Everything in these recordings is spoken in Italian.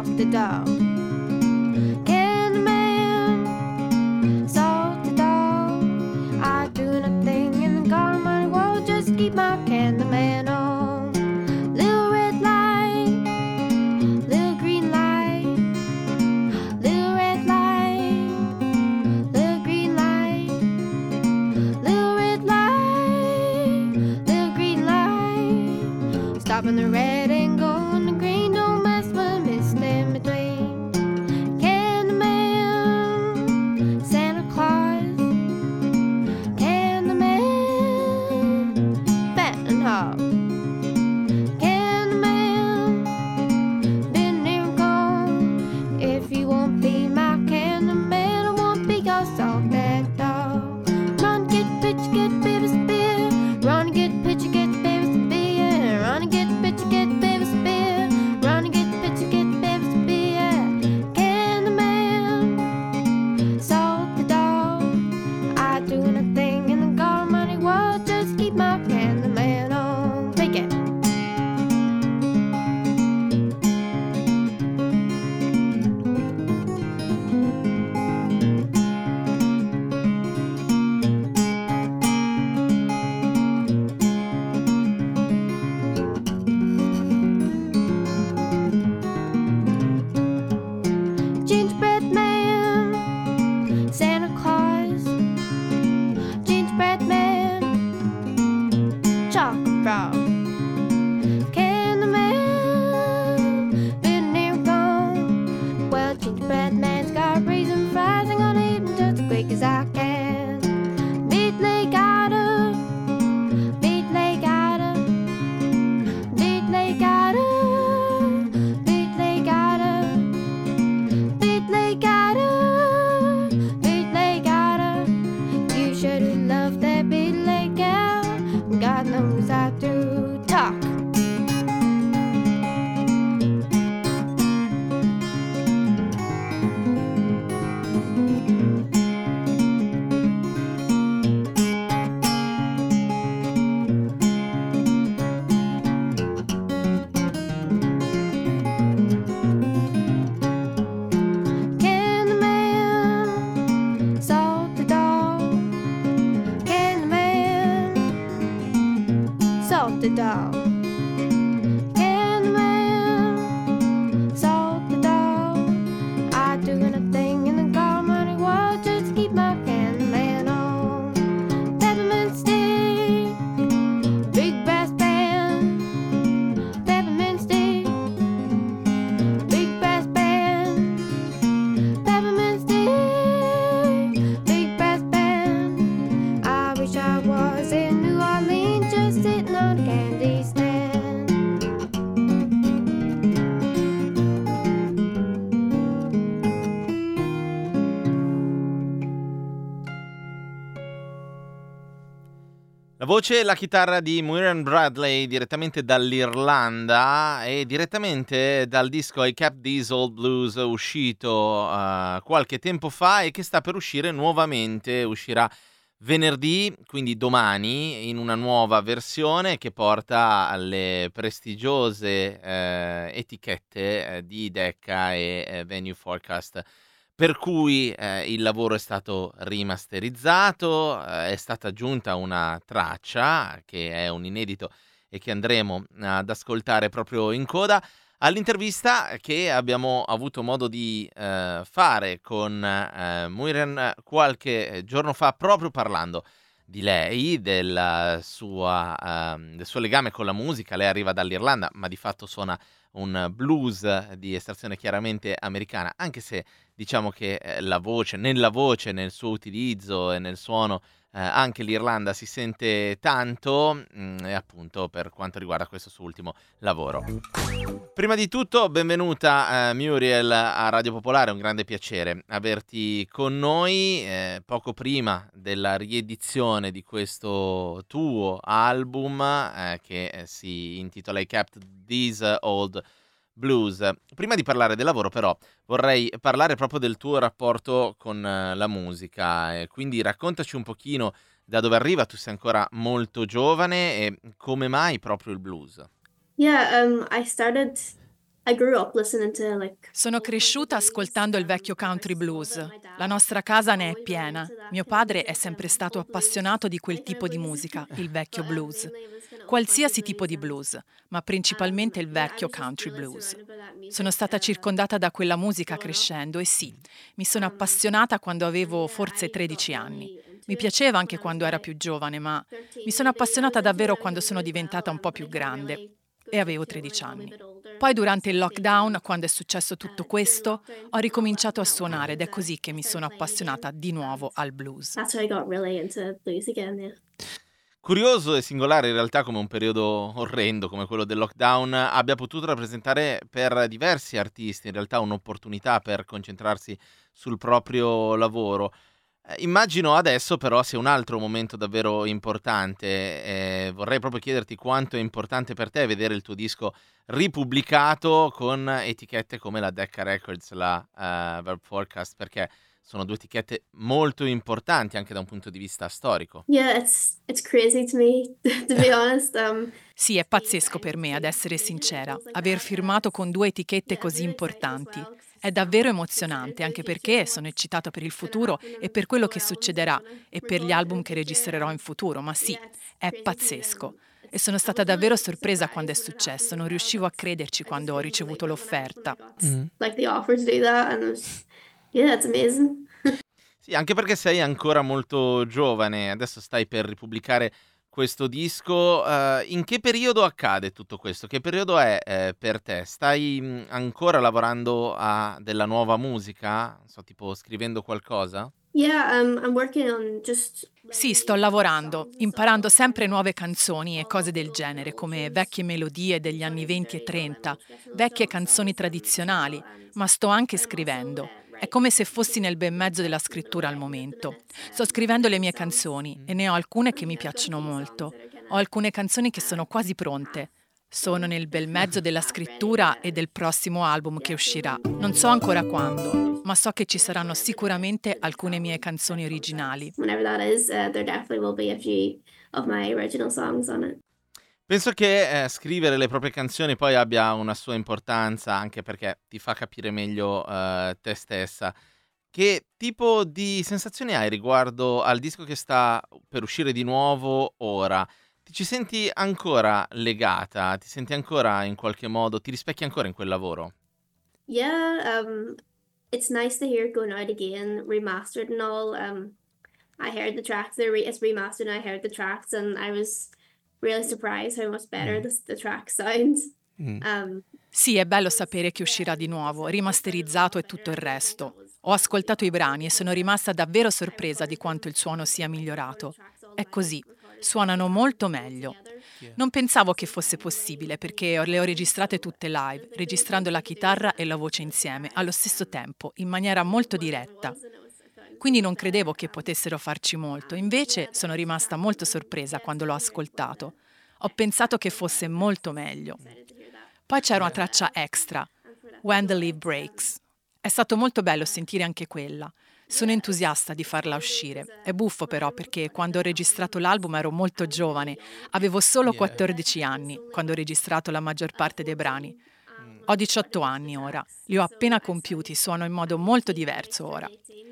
Talk the dog. Candyman, salt the dog. I do nothing in the God Almighty world, just keep my Candyman on. Little red light, little green light, little red light, little green light, little red light, little green light. Stopping the red and going the green, don't mess with me, stand between. Candyman, Santa Claus, Candyman, Fat and Hog. Candyman, been there and gone. If you won't be my Candyman, I won't be your salt that dog. Run, get pitch, get baby spear. Run, get pitch, get baby spear. Run, get pitch, get baby spear. Run, get pitch, get baby spear. Candyman, salt the dog. I do nothing in the God Almighty world, just keep my Candyman on. Take it. Gingerbread man, Santa Claus, gingerbread man, chocolate frog. Candyman, been there and gone. Well, gingerbread man's got raisin fries, I'm gonna eat them just as quick as I can. Big leg otter, big leg otter, big leg otter, big leg otter, big leg otter, big leg otter. You should have loved that big leg otter. God knows I do. Talk. Candyman, salt the dog. Candyman, salt the dog. Candyman, salt the dog. I do nothing in the God Almighty world, just keep my Candyman on. Peppermint stick, big brass band. Peppermint stick, big brass band. Peppermint stick, big brass band. I wish I was in New Orleans, just sitting on a candy stand. La voce e la chitarra di Muriel Bradley direttamente dall'Irlanda e direttamente dal disco I Kept These Old Blues uscito qualche tempo fa e che sta per uscire nuovamente, uscirà venerdì, quindi domani, in una nuova versione che porta alle prestigiose etichette di Decca e Venue Forecast. Per cui il lavoro è stato rimasterizzato, è stata aggiunta una traccia che è un inedito e che andremo ad ascoltare proprio in coda all'intervista che abbiamo avuto modo di fare con Muiren qualche giorno fa, proprio parlando di lei, del suo legame con la musica. Lei arriva dall'Irlanda, ma di fatto suona un blues di estrazione chiaramente americana, anche se diciamo che nella voce, nel suo utilizzo e nel suono, anche l'Irlanda si sente tanto, e appunto per quanto riguarda questo suo ultimo lavoro. Prima di tutto, benvenuta Muriel a Radio Popolare, è un grande piacere averti con noi. Poco prima della riedizione di questo tuo album che si intitola I Kept These Old Blues. Prima di parlare del lavoro però vorrei parlare proprio del tuo rapporto con la musica, quindi raccontaci un pochino da dove arriva, tu sei ancora molto giovane e come mai proprio il blues? Yeah, I started I grew up listening to like Sono cresciuta ascoltando il vecchio country blues. La nostra casa ne è piena. Mio padre è sempre stato appassionato di quel tipo di musica, il vecchio blues. Qualsiasi tipo di blues, ma principalmente il vecchio country blues. Sono stata circondata da quella musica crescendo e sì, mi sono appassionata quando avevo forse 13 anni. Mi piaceva anche quando era più giovane, ma mi sono appassionata davvero quando sono diventata un po' più grande e avevo 13 anni. Poi durante il lockdown, quando è successo tutto questo, ho ricominciato a suonare ed è così che mi sono appassionata di nuovo al blues. That's how I got really into blues again, yeah. Curioso e singolare in realtà come un periodo orrendo come quello del lockdown abbia potuto rappresentare per diversi artisti in realtà un'opportunità per concentrarsi sul proprio lavoro. Immagino adesso però sia un altro momento davvero importante. Vorrei proprio chiederti quanto è importante per te vedere il tuo disco ripubblicato con etichette come la Decca Records, la Verb Forecast, perché sono due etichette molto importanti anche da un punto di vista storico. Yeah, it's crazy to me, to be honest. Sì, è pazzesco per me, ad essere sincera, aver firmato con due etichette così importanti. È davvero emozionante, anche perché sono eccitata per il futuro e per quello che succederà e per gli album che registrerò in futuro, ma sì, è pazzesco. E sono stata davvero sorpresa quando è successo, non riuscivo a crederci quando ho ricevuto l'offerta. Like the offer to do that, and yeah, it's amazing. Sì, anche perché sei ancora molto giovane, adesso stai per ripubblicare questo disco. In che periodo accade tutto questo? Che periodo è per te? Stai ancora lavorando a della nuova musica? Non so, tipo scrivendo qualcosa? Yeah, I'm working on just Sì, sto lavorando, imparando sempre nuove canzoni e cose del genere, come vecchie melodie degli anni 20 e 30, vecchie canzoni tradizionali, ma sto anche scrivendo. È come se fossi nel bel mezzo della scrittura al momento. Sto scrivendo le mie canzoni e ne ho alcune che mi piacciono molto. Ho alcune canzoni che sono quasi pronte. Sono nel bel mezzo della scrittura e del prossimo album che uscirà. Non so ancora quando, ma so che ci saranno sicuramente alcune mie canzoni originali. whenever that is, there definitely will be a few of my original songs on it. Penso che scrivere le proprie canzoni poi abbia una sua importanza, anche perché ti fa capire meglio te stessa. Che tipo di sensazioni hai riguardo al disco che sta per uscire di nuovo ora? Ti ci senti ancora legata? Ti senti ancora in qualche modo, ti rispecchi ancora in quel lavoro? Yeah, it's nice to hear it going out again, remastered and all. I heard the tracks, it's remastered, and I heard the tracks, and I was really surprised how much better the track sounds. Sì, è bello sapere che uscirà di nuovo, rimasterizzato e tutto il resto. Ho ascoltato i brani e sono rimasta davvero sorpresa di quanto il suono sia migliorato. È così, suonano molto meglio. Non pensavo che fosse possibile perché le ho registrate tutte live, registrando la chitarra e la voce insieme, allo stesso tempo, in maniera molto diretta. Quindi non credevo che potessero farci molto, invece sono rimasta molto sorpresa quando l'ho ascoltato. Ho pensato che fosse molto meglio. Poi c'era una traccia extra, When the Leaf Breaks. È stato molto bello sentire anche quella. Sono entusiasta di farla uscire. È buffo però perché quando ho registrato l'album ero molto giovane. Avevo solo 14 anni quando ho registrato la maggior parte dei brani. Ho 18 anni ora. Li ho appena compiuti, suono in modo molto diverso ora.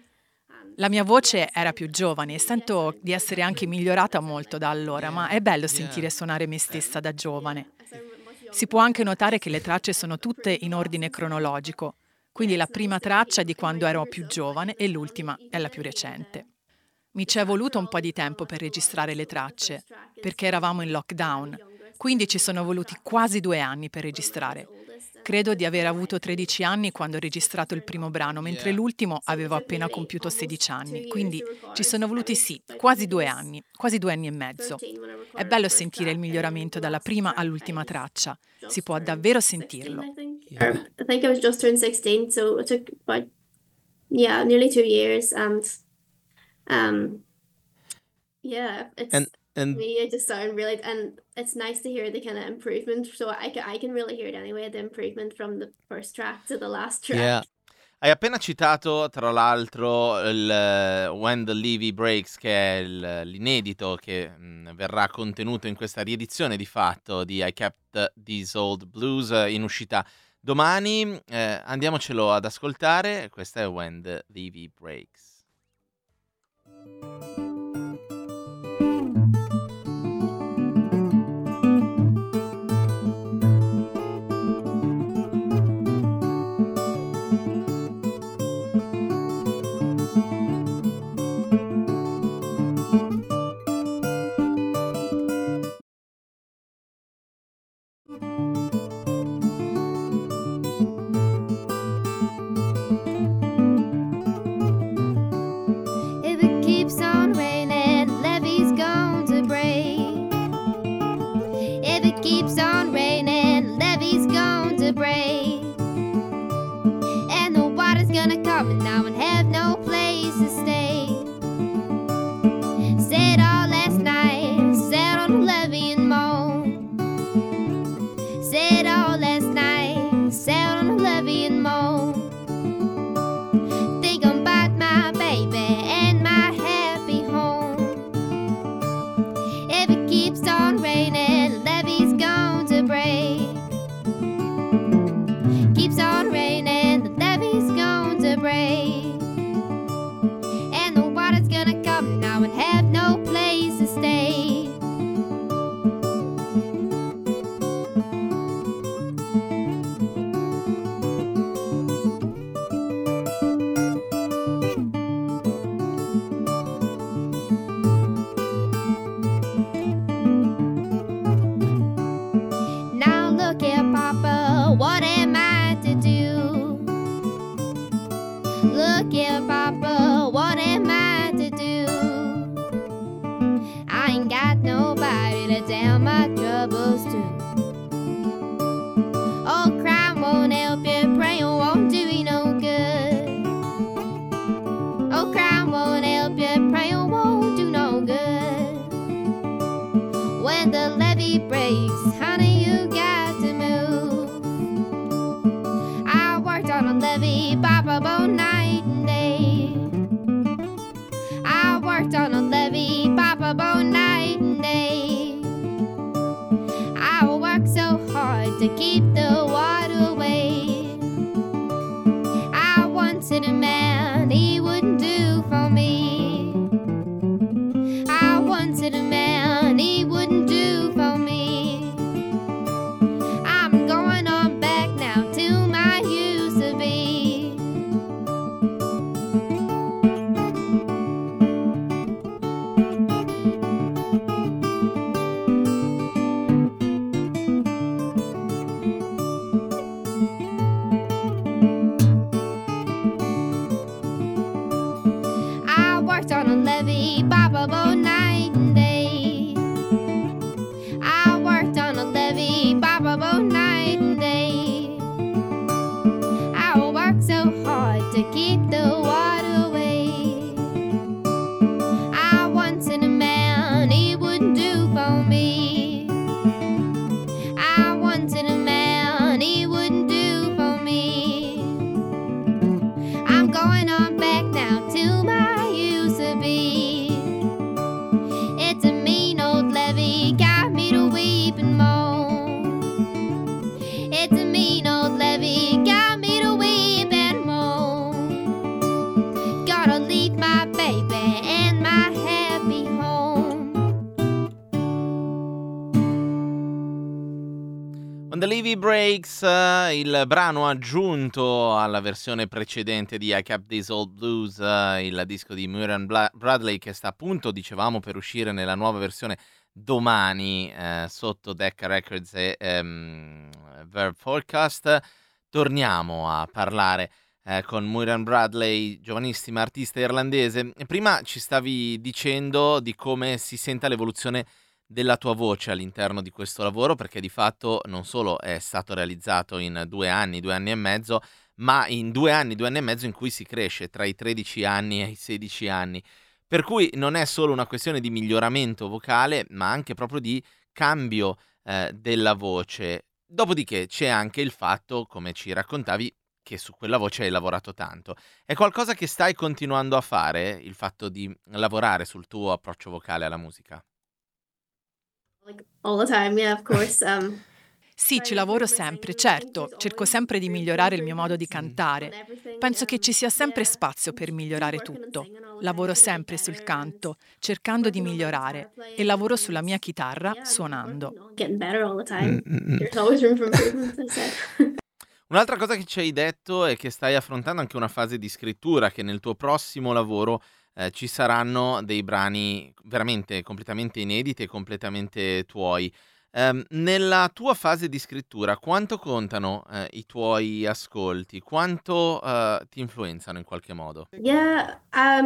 La mia voce era più giovane e sento di essere anche migliorata molto da allora, ma è bello sentire suonare me stessa da giovane. Si può anche notare che le tracce sono tutte in ordine cronologico, quindi la prima traccia è di quando ero più giovane e l'ultima è la più recente. Mi ci è voluto un po' di tempo per registrare le tracce, perché eravamo in lockdown, quindi ci sono voluti quasi 2 anni per registrare. Credo di aver avuto 13 anni quando ho registrato il primo brano, mentre l'ultimo avevo appena compiuto 16 anni, quindi ci sono voluti quasi 2 anni, quasi 2 anni e mezzo. È bello sentire il miglioramento dalla prima all'ultima traccia, si può davvero sentirlo. I think I was just turned 16, so it took about, nearly 2 years, and it's And me, I just sound really, and it's nice to hear the kind of improvement, so I can really hear it anyway, the improvement from the first track to the last track. Hai appena citato, tra l'altro, il When the Levee Breaks, che è l'inedito che verrà contenuto in questa riedizione di fatto di I Kept These Old Blues, in uscita domani. Andiamocelo ad ascoltare, questa è When the Levee Breaks. If it keeps on raining, levee's going to break. If it keeps on raining, levee's going to break. And the water's gonna come and now and have no place to stay. Said all last night, sat on the levee and moaned. Said all last night, sat on the levee and moaned. Think about my baby and my happy home. If it keeps on raining, levee's going to break. Keeps on raining, the levee's going to break. And the water's gonna come now and have no place to stay. Now look here, Papa, what am I to do? Look here, Papa, what am I to do? I ain't got nobody to tell my troubles to. Oh, crime won't help you, praying won't do you no good. Oh, crime won't help you, praying won't do no good. When the levee breaks, honey, you got to move. I worked on a levee, Papa, both night and day. I worked on a levee, Papa, both night and day. I worked so hard to keep the water away. I wanted a man, he wouldn't do for me. I wanted a man, he wouldn't do for me. I'm going on back now to my used to be. I worked on a levee, Papa, both night and day. I worked on a levee, Papa, both night and day. I worked so hard to keep the water away. I wanted a man, he wouldn't do for me. I wanted a man, he wouldn't do for me. I'm going on back now to my used to be. It's a mean old levee, got me to weep and moan. It's a mean old levee, got me to weep and moan. Gotta leave my baby and my happy home. When the Levee Breaks, il brano aggiunto alla versione precedente di I Kept These Old Blues, il disco di Muriel Bradley che sta appunto, dicevamo, per uscire nella nuova versione domani sotto Decca Records e Verve Forecast. Torniamo a parlare con Muriel Bradley, giovanissima artista irlandese. Prima ci stavi dicendo di come si senta l'evoluzione della tua voce all'interno di questo lavoro, perché di fatto non solo è stato realizzato in 2 anni e mezzo, ma in 2 anni e mezzo in cui si cresce tra i 13 anni e i 16 anni. Per cui non è solo una questione di miglioramento vocale, ma anche proprio di cambio della voce. Dopodiché c'è anche il fatto, come ci raccontavi, che su quella voce hai lavorato tanto. È qualcosa che stai continuando a fare, il fatto di lavorare sul tuo approccio vocale alla musica? Like all the time, yeah, of course. Sì, ci lavoro sempre, certo, cerco sempre di migliorare il mio modo di cantare. Penso che ci sia sempre spazio per migliorare tutto. Lavoro sempre sul canto, cercando di migliorare, e lavoro sulla mia chitarra suonando. Getting better all the Mm, time. mm, mm. There's always room for improvement, I said. Un'altra cosa che ci hai detto è che stai affrontando anche una fase di scrittura, che nel tuo prossimo lavoro ci saranno dei brani veramente completamente inediti e completamente tuoi. Nella tua fase di scrittura, quanto contano i tuoi ascolti? Quanto ti influenzano in qualche modo? Yeah,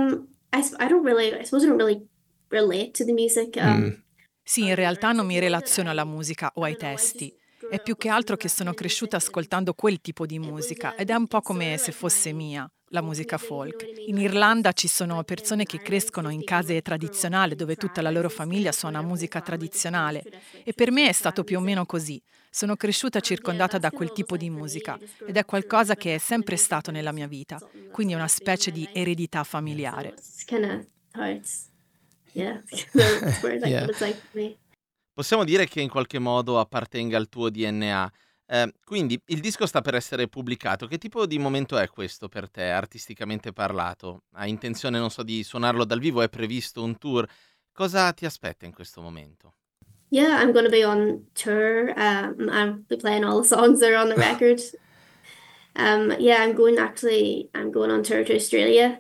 I suppose I don't really relate to the music. Sì, in realtà non mi relaziono alla musica o ai testi. È più che altro che sono cresciuta ascoltando quel tipo di musica ed è un po' come se fosse mia, la musica folk. In Irlanda ci sono persone che crescono in case tradizionali dove tutta la loro famiglia suona musica tradizionale e per me è stato più o meno così. Sono cresciuta circondata da quel tipo di musica ed è qualcosa che è sempre stato nella mia vita, quindi è una specie di eredità familiare. It's kind of how it's, yeah, that's where Yeah. what it's like for me. Possiamo dire che in qualche modo appartenga al tuo DNA. Quindi il disco sta per essere pubblicato. Che tipo di momento è questo per te, artisticamente parlato? Hai intenzione, non so, di suonarlo dal vivo? È previsto un tour? Cosa ti aspetta in questo momento? Yeah, I'm going to be on tour. I'll be playing all the songs that are on the record. Yeah, I'm going on tour to Australia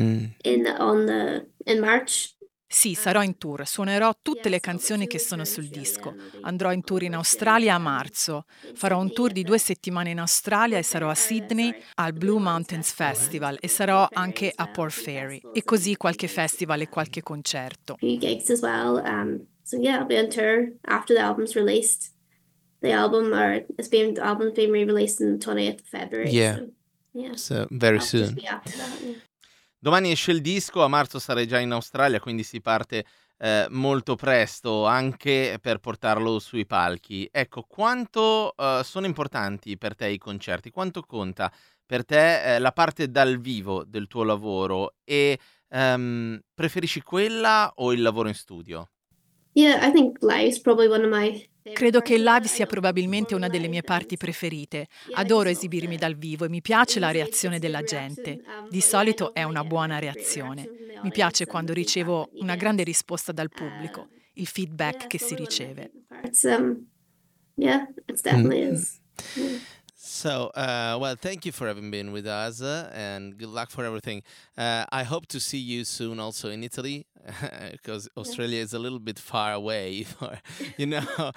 in March. Sì, sarò in tour, suonerò tutte le canzoni che sono sul disco. Andrò in tour in Australia a marzo. Farò un tour di 2 settimane in Australia e sarò a Sydney al Blue Mountains Festival e sarò anche a Port Fairy. E così qualche festival e qualche concerto. Few gigs as well. So yeah, I'll be on tour after the album's released. The album's being re-released on the 28th of February. Yeah. So, yeah. So, very I'll just soon. be after that, yeah. Domani esce il disco, a marzo sarai già in Australia, quindi si parte molto presto anche per portarlo sui palchi. Ecco, quanto sono importanti per te i concerti? Quanto conta per te la parte dal vivo del tuo lavoro? E preferisci quella o il lavoro in studio? Yeah, I think live's probably one of my Credo che il live sia probabilmente una delle mie parti preferite. Adoro esibirmi dal vivo e mi piace la reazione della gente. Di solito è una buona reazione. Mi piace quando ricevo una grande risposta dal pubblico, il feedback che si riceve. Yeah, it definitely is. So, well, thank you for having been with us and good luck for everything. I hope to see you soon also in Italy because Australia is a little bit far away, you know.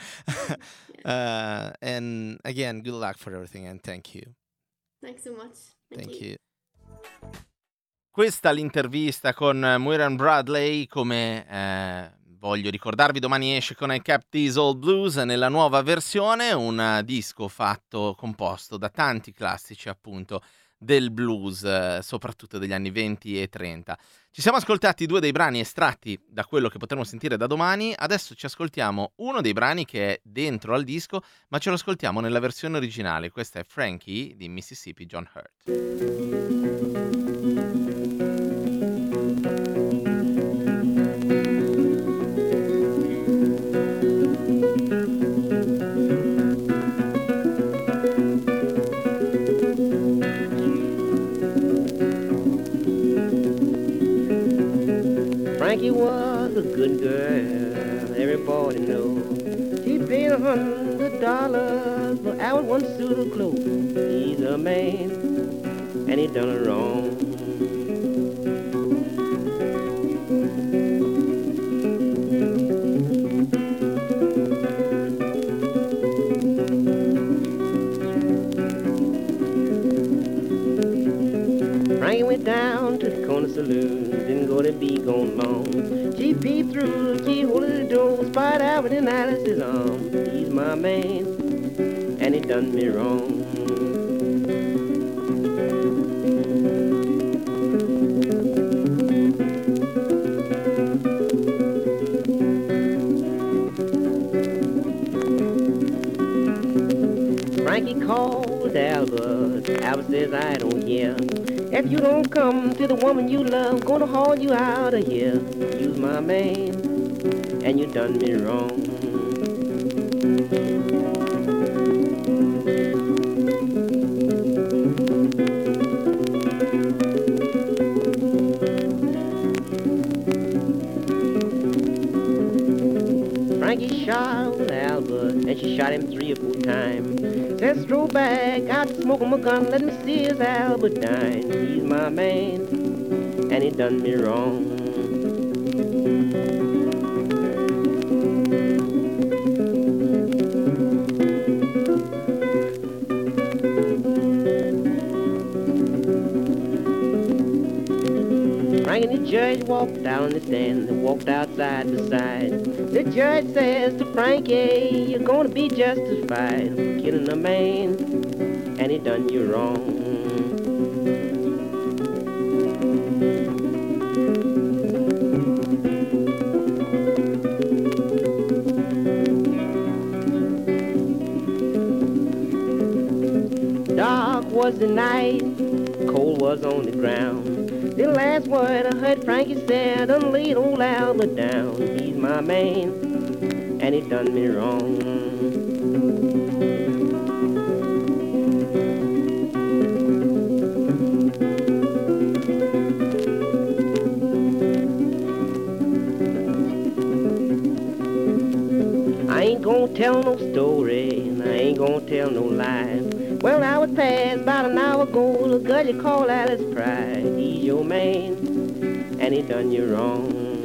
And again, good luck for everything and thank you. Thanks so much. Thank you. Questa l'intervista con Muriel Bradley, come voglio ricordarvi, domani esce con I Kept These Old Blues nella nuova versione, un disco composto da tanti classici appunto del blues, soprattutto degli anni 20 e 30. Ci siamo ascoltati 2 dei brani estratti da quello che potremo sentire da domani, adesso ci ascoltiamo uno dei brani che è dentro al disco, ma ce lo ascoltiamo nella versione originale. Questa è Frankie di Mississippi John Hurt. Frankie was a good girl, everybody knows. She paid $100 for our one suit of clothes. He's a man, and he done her wrong. Frankie went down to the corner saloon, didn't go to be gone long. She peeped through the keyhole of the door, spied out within Alice's arms. He's my man, and he done me wrong. Frankie called Albert. Albert says, I don't care. If you don't come to the woman you love, gonna haul you out of here. You's my man, and you done me wrong. Let's stroll back out to smoke my gun. Let me see his Albert-Dine. He's my man, and he done me wrong. Frank and the judge walked down the stand and walked out side by side. The judge says to Frankie, you're gonna be justified for killing a man, and he done you wrong. Dark was the night, cold was on the ground. The last word I heard Frankie said, done laid old Albert down. He's my man, and he done me wrong. I ain't gonna tell no story, and I ain't gonna tell no lie. Well, I was past about an hour ago, the girl you call Alice Pride. He's your man, and he done you wrong.